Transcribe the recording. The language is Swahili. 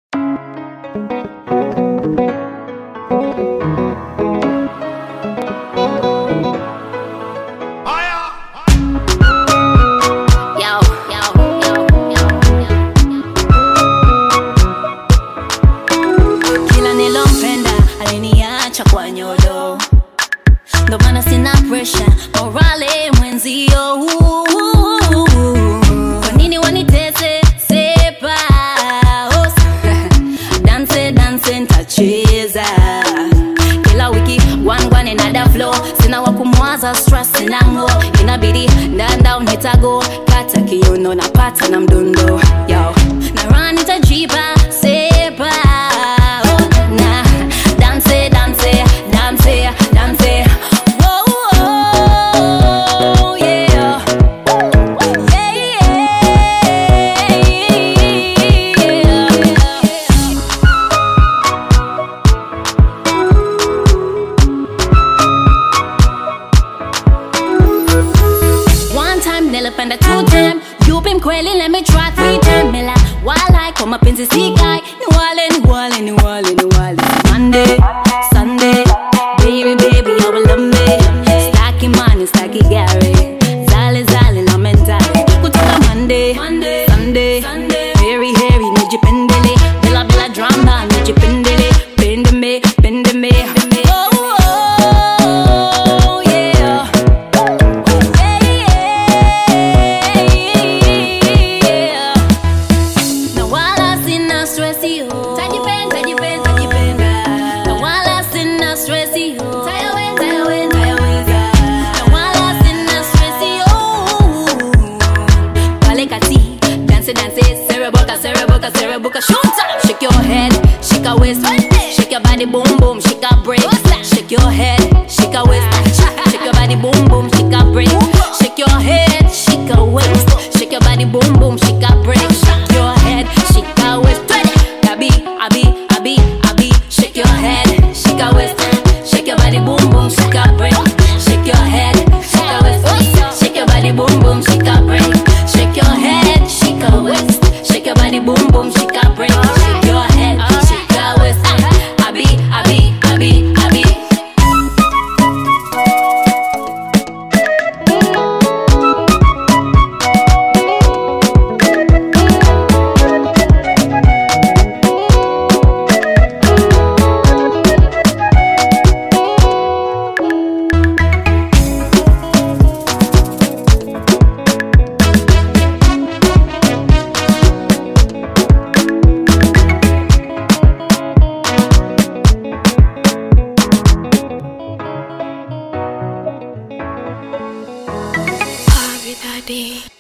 Kila nilompenda aliniacha kwa nyodo, ndo maana sina pressure, morale mwenzio. Kwa nini wanitese sepa? Dance dance ntacheza kila wiki, one another flow. Sina wakumwaza, stress sinango, inabidi ndanda unitago. Kata kiuno napata na mdundo yo, na run nitajipa sepa. Nilipenda 2 time, yupi mkweli, let me try 3 time. Mila walai kwa mapenzi sikai, ni wale Monday, Sunday, baby I will love me. Staki money, staki gari, zale la mentale. Kutoka Monday, Sunday, hairy nijipendele. Bila drama nijipendele, pende me. Cerebuka, shake your head, shake your waist, shake your body, boom boom, shake a break. Shake your head, shake your waist, shake your body, boom boom, shake a break. Shake your head, shake your waist, shake your body, boom boom, shake a break. Shake your head, shake your waist, Abi, shake your head, shake your waist, shake your body, boom boom, shake a break. Shake your head, shake your waist, shake your body, boom boom, shake a break. Shake your head, shake your waist, shake your body, boom boom, shake a break. Shake your head, shake your waist, Abi. Daddy.